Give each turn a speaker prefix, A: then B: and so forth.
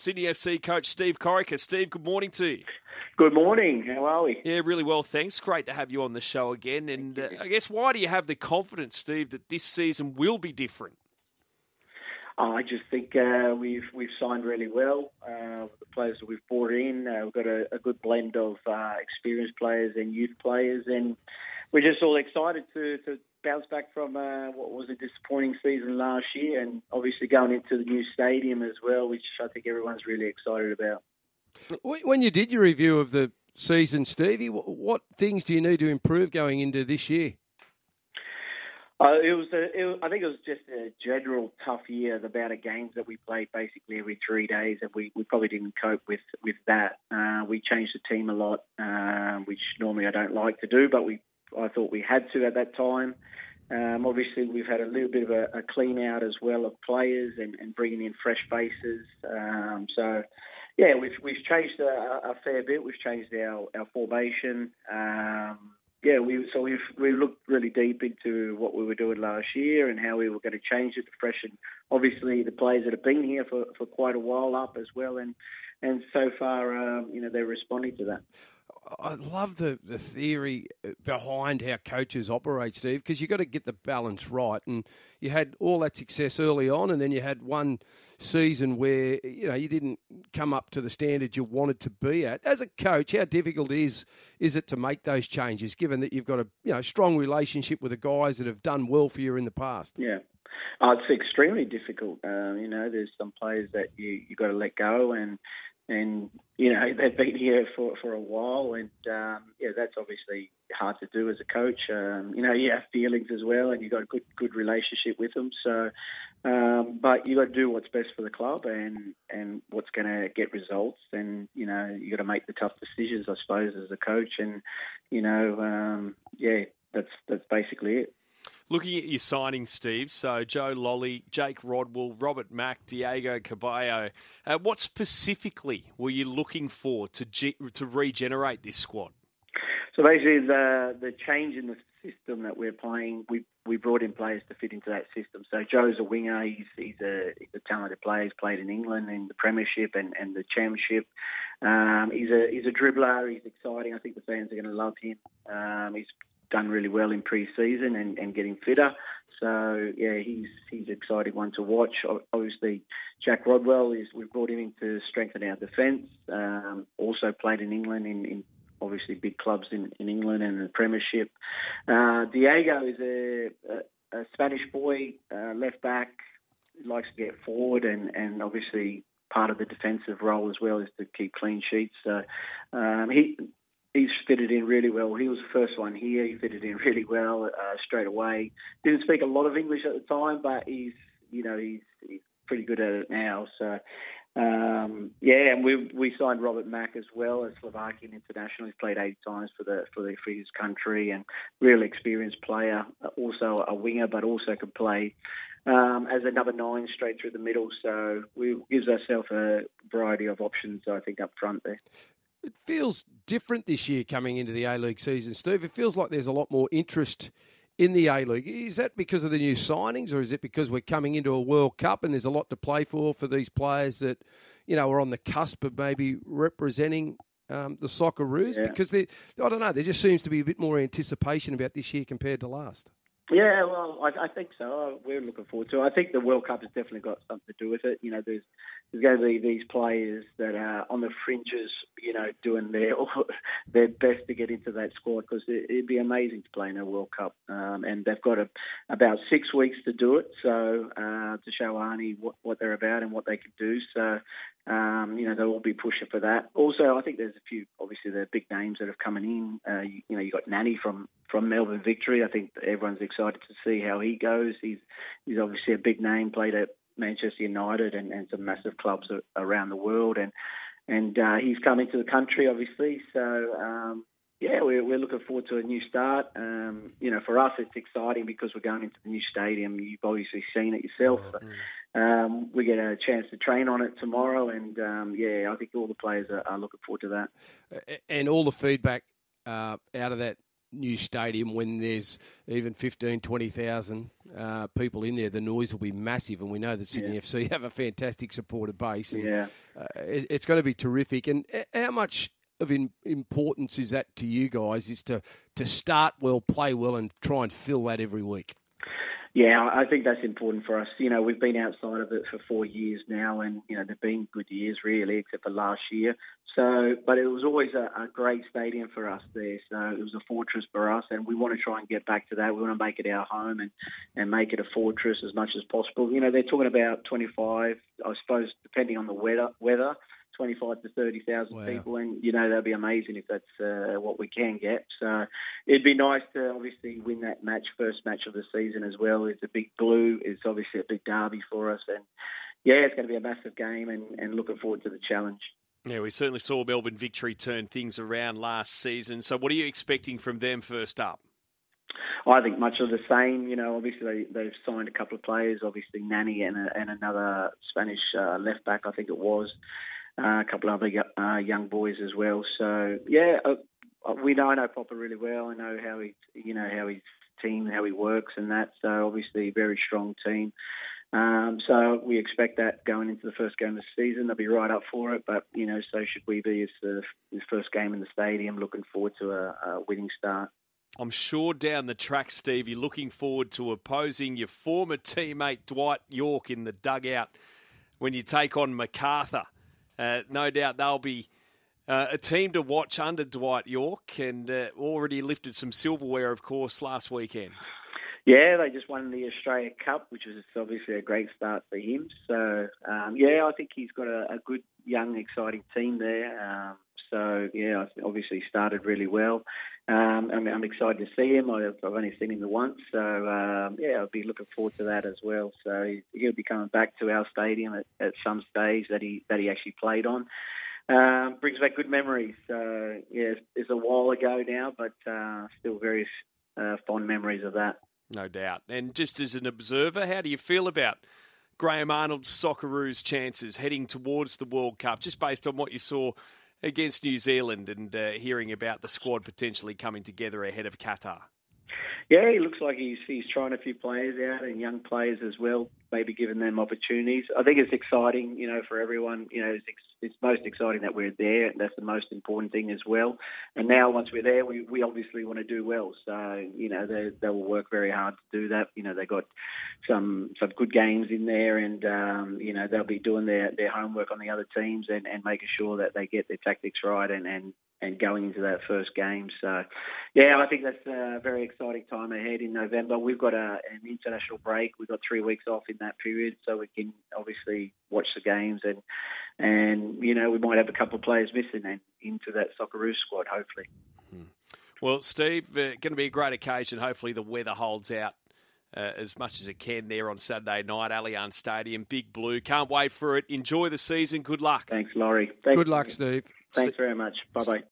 A: Sydney FC coach Steve Corica. Steve, good morning to you.
B: Good morning. How are we?
A: Yeah, really well, thanks. Great to have you on the show again. And I guess, why do you have the confidence, Steve, that this season will be different?
B: I just think we've signed really well. The players that we've brought in, we've got a good blend of experienced players and youth players, and we're just all excited to bounce back from what was a disappointing season last year, and obviously going into the new stadium as well, which I think everyone's really excited about.
C: When you did your review of the season, Stevie, what things do you need to improve going into this year?
B: I think it was just a general tough year. The amount of games that we played basically every 3 days, and we probably didn't cope with that. We changed the team a lot, which normally I don't like to do, but I thought we had to at that time. Obviously, we've had a little bit of a clean out as well of players and bringing in fresh faces. Yeah, we've changed a fair bit. We've changed our formation. We've looked really deep into what we were doing last year and how we were going to change it to freshen, obviously, the players that have been here for quite a while up as well. And so far, they're responding to that.
C: I love the theory behind how coaches operate, Steve, because you've got to get the balance right. And you had all that success early on, and then you had one season where you didn't come up to the standard you wanted to be at. As a coach, how difficult is it to make those changes, given that you've got a strong relationship with the guys that have done well for you in the past?
B: Yeah. It's extremely difficult. There's some players that you got to let go, and they've been here for a while, and that's obviously hard to do as a coach. You have feelings as well, and you've got a good relationship with them. So, but you got to do what's best for the club and what's going to get results. And you got to make the tough decisions, I suppose, as a coach. And that's basically it.
A: Looking at your signings, Steve, so Joe Lolley, Jake Rodwell, Robert Mack, Diego Cabello, what specifically were you looking for to regenerate this squad?
B: So basically the change in the system that we're playing, we brought in players to fit into that system. So Joe's a winger, he's a talented player, he's played in England in the Premiership and the Championship. He's a dribbler, he's exciting, I think the fans are going to love him. He's done really well in pre-season and getting fitter. So, yeah, he's an exciting one to watch. Obviously, Jack Rodwell, we've brought him in to strengthen our defence. Also played in England in obviously big clubs in England and the Premiership. Diego is a Spanish boy, left back, likes to get forward and obviously part of the defensive role as well is to keep clean sheets. So he's fitted in really well. He was the first one here. He fitted in really well straight away. Didn't speak a lot of English at the time, but he's pretty good at it now. So, and we signed Robert Mack as well, a Slovakian international. He's played 8 times for his country and really experienced player. Also a winger, but also can play as a number 9 straight through the middle. So we gives ourselves a variety of options, I think, up front there.
C: It feels different this year coming into the A-League season, Steve. It feels like there's a lot more interest in the A-League. Is that because of the new signings, or is it because we're coming into a World Cup and there's a lot to play for these players that, are on the cusp of maybe representing the Socceroos? Yeah. Because I don't know, there just seems to be a bit more anticipation about this year compared to last.
B: Yeah, well, I think so. We're looking forward to it. I think the World Cup has definitely got something to do with it. There's going to be these players that are on the fringes, doing their best to get into that squad, because it'd be amazing to play in a World Cup. And they've got about 6 weeks to do it, so to show Arnie what they're about and what they can do. So, they'll all be pushing for that. Also, I think there's a few, obviously, the big names that have coming in. You got Nani from Melbourne Victory. I think everyone's excited to see how he goes. He's obviously a big name, played at Manchester United and some massive clubs around the world, and he's coming to the country, obviously. So we're looking forward to a new start. For us, it's exciting because we're going into the new stadium. You've obviously seen it yourself. We get a chance to train on it tomorrow, and I think all the players are looking forward to that.
C: And all the feedback out of that new stadium, when there's even 15, 20,000 people in there, the noise will be massive. And we know that Sydney FC have a fantastic supporter base. And, it's going to be terrific. And how much of importance is that to you guys, is to start well, play well, and try and fill that every week?
B: Yeah, I think that's important for us. We've been outside of it for 4 years now, and, they've been good years, really, except for last year. But it was always a great stadium for us there. So it was a fortress for us, and we want to try and get back to that. We want to make it our home and make it a fortress as much as possible. They're talking about 25, I suppose, depending on the weather, 25 to 30,000 people, and that'd be amazing if that's what we can get. So it'd be nice to obviously win that first match of the season as well. It's a big blue. It's obviously a big derby for us, and it's going to be a massive game, and looking forward to the challenge.
A: Yeah, we certainly saw Melbourne Victory turn things around last season. So what are you expecting from them first up?
B: I think much of the same. Obviously they've signed a couple of players. Obviously Nani and another Spanish left back, I think it was. A couple of other young boys as well. So we know Popper really well. I know how his team, how he works, and that. So obviously a very strong team. So we expect that going into the first game of the season. They'll be right up for it. But so should we be. It's the first game in the stadium. Looking forward to a winning start.
A: I'm sure down the track, Steve, you're looking forward to opposing your former teammate Dwight Yorke in the dugout when you take on MacArthur. No doubt they'll be a team to watch under Dwight Yorke, and already lifted some silverware, of course, last weekend.
B: Yeah, they just won the Australia Cup, which is obviously a great start for him. So, I think he's got a good, young, exciting team there. Obviously started really well. I'm excited to see him. I've only seen him once. So, I'll be looking forward to that as well. So he'll be coming back to our stadium at some stage that he actually played on. Brings back good memories. So, it's a while ago now, but still very fond memories of that.
A: No doubt. And just as an observer, how do you feel about Graham Arnold's Socceroos' chances heading towards the World Cup, just based on what you saw against New Zealand and hearing about the squad potentially coming together ahead of Qatar?
B: Yeah, he looks like he's trying a few players out, and young players as well, maybe giving them opportunities. I think it's exciting, for everyone. It's most exciting that we're there, and that's the most important thing as well. And now once we're there, we obviously want to do well. So, they will work very hard to do that. They got some good games in there, and, they'll be doing their homework on the other teams and making sure that they get their tactics right and going into that first game. So, I think that's a very exciting time ahead in November. We've got an international break. We've got 3 weeks off in that period, so we can obviously watch the games and we might have a couple of players missing and into that Socceroos squad, hopefully.
A: Well, Steve, going to be a great occasion. Hopefully the weather holds out as much as it can there on Saturday night, Allianz Stadium, Big Blue. Can't wait for it. Enjoy the season. Good luck.
B: Thanks, Laurie.
C: Good luck, Steve.
B: Thanks very much. Bye-bye.